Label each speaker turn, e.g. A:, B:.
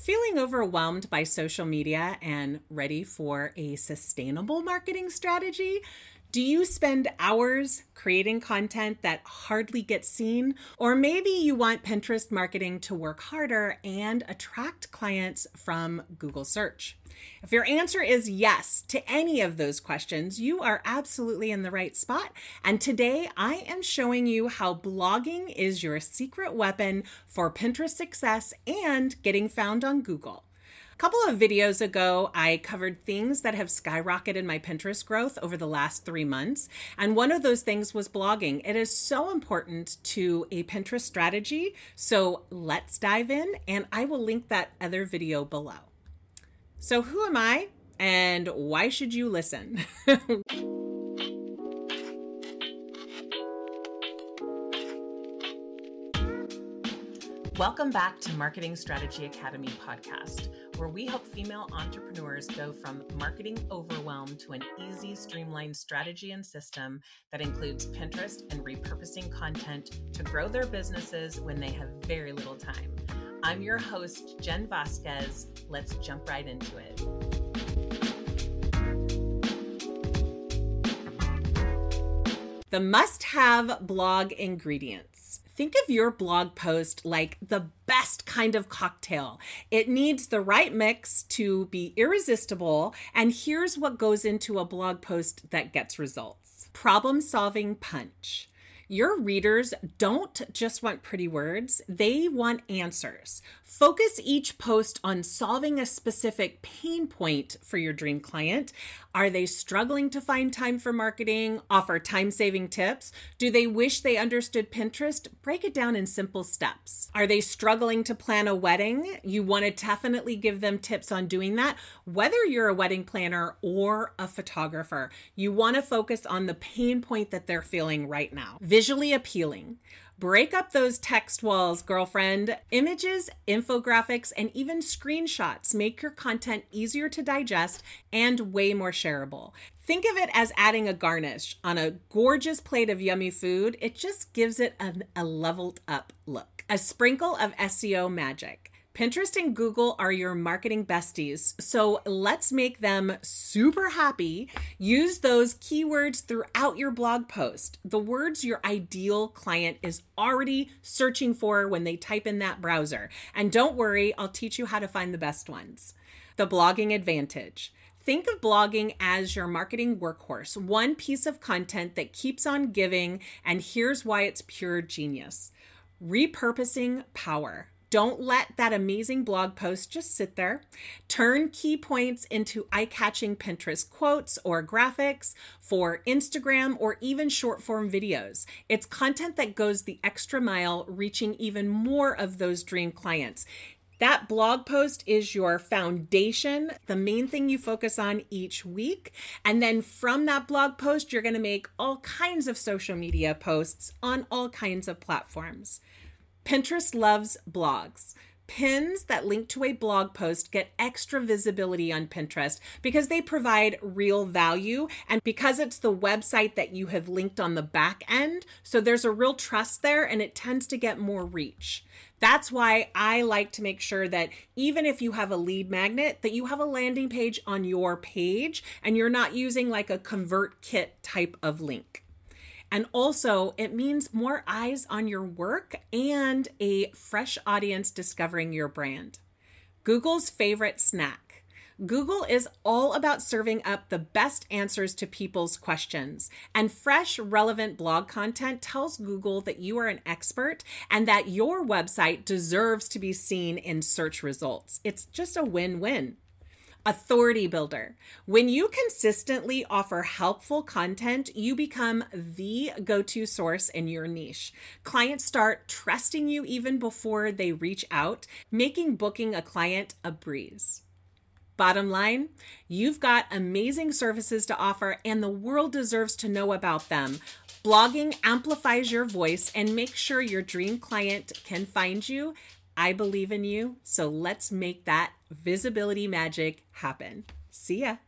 A: Feeling overwhelmed by social media and ready for a sustainable marketing strategy? Do you spend hours creating content that hardly gets seen? Or maybe you want Pinterest marketing to work harder and attract clients from Google search. If your answer is yes to any of those questions, you are absolutely in the right spot. And today I am showing you how blogging is your secret weapon for Pinterest success and getting found on Google. A couple of videos ago, I covered things that have skyrocketed my Pinterest growth over the last 3 months. And one of those things was blogging. It is so important to a Pinterest strategy. So let's dive in, and I will link that other video below. So who am I and why should you listen? Welcome back to Marketing Strategy Academy podcast, where we help female entrepreneurs go from marketing overwhelm to an easy, streamlined strategy and system that includes Pinterest and repurposing content to grow their businesses when they have very little time. I'm your host, Jen Vasquez. Let's jump right into it. The must-have blog ingredients. Think of your blog post like the best kind of cocktail. It needs the right mix to be irresistible, and here's what goes into a blog post that gets results. Problem-solving punch. Your readers don't just want pretty words, they want answers. Focus each post on solving a specific pain point for your dream client. Are they struggling to find time for marketing? Offer time-saving tips? Do they wish they understood Pinterest? Break it down in simple steps. Are they struggling to plan a wedding? You want to definitely give them tips on doing that. Whether you're a wedding planner or a photographer, you want to focus on the pain point that they're feeling right now. Visually appealing. Break up those text walls, girlfriend. Images, infographics, and even screenshots make your content easier to digest and way more shareable. Think of it as adding a garnish on a gorgeous plate of yummy food. It just gives it a leveled up look. A sprinkle of SEO magic. Pinterest and Google are your marketing besties, so let's make them super happy. Use those keywords throughout your blog post, the words your ideal client is already searching for when they type in that browser. And don't worry, I'll teach you how to find the best ones. The blogging advantage. Think of blogging as your marketing workhorse, one piece of content that keeps on giving, and here's why it's pure genius. Repurposing power. Don't let that amazing blog post just sit there. Turn key points into eye-catching Pinterest quotes or graphics for Instagram or even short-form videos. It's content that goes the extra mile, reaching even more of those dream clients. That blog post is your foundation, the main thing you focus on each week. And then from that blog post, you're going to make all kinds of social media posts on all kinds of platforms. Pinterest loves blogs. Pins that link to a blog post get extra visibility on Pinterest because they provide real value and because it's the website that you have linked on the back end. So there's a real trust there and it tends to get more reach. That's why I like to make sure that even if you have a lead magnet, that you have a landing page on your page and you're not using like a ConvertKit type of link. And also, it means more eyes on your work and a fresh audience discovering your brand. Google's favorite snack. Google is all about serving up the best answers to people's questions. And fresh, relevant blog content tells Google that you are an expert and that your website deserves to be seen in search results. It's just a win-win. Authority builder. When you consistently offer helpful content, you become the go-to source in your niche. Clients start trusting you even before they reach out, making booking a client a breeze. Bottom line, you've got amazing services to offer and the world deserves to know about them. Blogging amplifies your voice and makes sure your dream client can find you. I believe in you, so let's make that visibility magic happen. See ya.